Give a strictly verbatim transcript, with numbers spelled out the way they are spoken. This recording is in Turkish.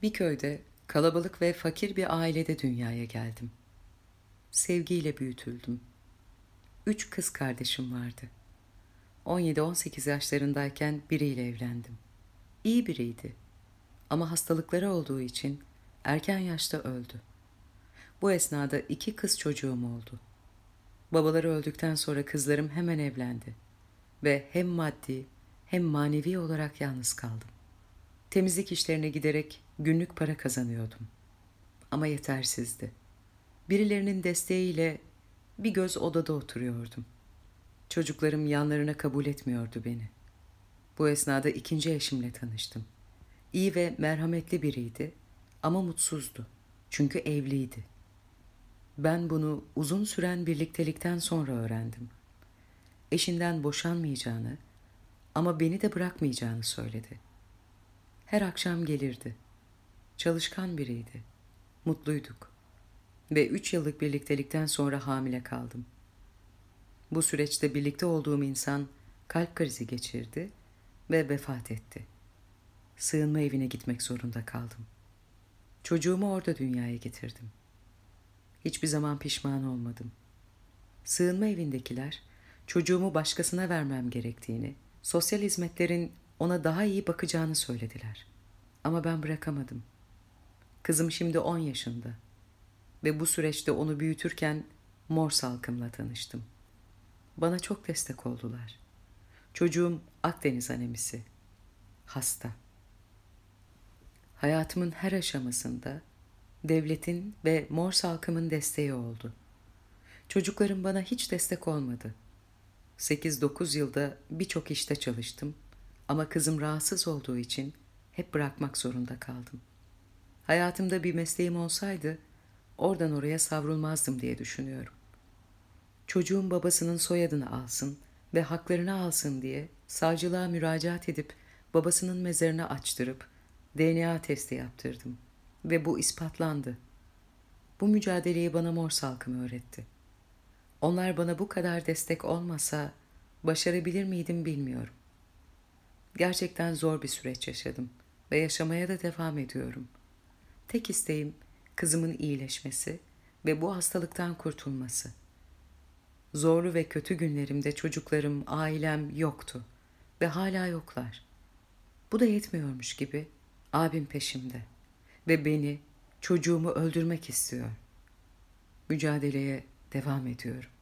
Bir köyde kalabalık ve fakir bir ailede dünyaya geldim. Sevgiyle büyütüldüm. Üç kız kardeşim vardı. on yedi on sekiz yaşlarındayken biriyle evlendim. İyi biriydi ama hastalıkları olduğu için erken yaşta öldü. Bu esnada iki kız çocuğum oldu. Babaları öldükten sonra kızlarım hemen evlendi ve hem maddi hem manevi olarak yalnız kaldım. Temizlik işlerine giderek günlük para kazanıyordum ama yetersizdi. Birilerinin desteğiyle bir göz odada oturuyordum. Çocuklarım yanlarına kabul etmiyordu beni. Bu esnada ikinci eşimle tanıştım. İyi ve merhametli biriydi ama mutsuzdu. Çünkü evliydi. Ben bunu uzun süren birliktelikten sonra öğrendim. Eşinden boşanmayacağını ama beni de bırakmayacağını söyledi. Her akşam gelirdi. Çalışkan biriydi. Mutluyduk. Ve üç yıllık birliktelikten sonra hamile kaldım. Bu süreçte birlikte olduğum insan kalp krizi geçirdi ve vefat etti. Sığınma evine gitmek zorunda kaldım. Çocuğumu orada dünyaya getirdim. Hiçbir zaman pişman olmadım. Sığınma evindekiler çocuğumu başkasına vermem gerektiğini, sosyal hizmetlerin ona daha iyi bakacağını söylediler. Ama ben bırakamadım. Kızım şimdi on yaşında ve bu süreçte onu büyütürken mor salkımla tanıştım. Bana çok destek oldular. Çocuğum Akdeniz anemisi. Hasta. Hayatımın her aşamasında devletin ve mor salkımın desteği oldu. Çocuklarım bana hiç destek olmadı. sekiz dokuz yılda birçok işte çalıştım ama kızım rahatsız olduğu için hep bırakmak zorunda kaldım. Hayatımda bir mesleğim olsaydı oradan oraya savrulmazdım diye düşünüyorum. Çocuğun babasının soyadını alsın ve haklarını alsın diye savcılığa müracaat edip babasının mezarını açtırıp D N A testi yaptırdım ve bu ispatlandı. Bu mücadeleyi bana mor salkım öğretti. Onlar bana bu kadar destek olmasa başarabilir miydim bilmiyorum. Gerçekten zor bir süreç yaşadım ve yaşamaya da devam ediyorum. Tek isteğim kızımın iyileşmesi ve bu hastalıktan kurtulması. Zorlu ve kötü günlerimde çocuklarım, ailem yoktu ve hala yoklar. Bu da yetmiyormuş gibi abim peşimde ve beni, çocuğumu öldürmek istiyor. Mücadeleye devam ediyorum.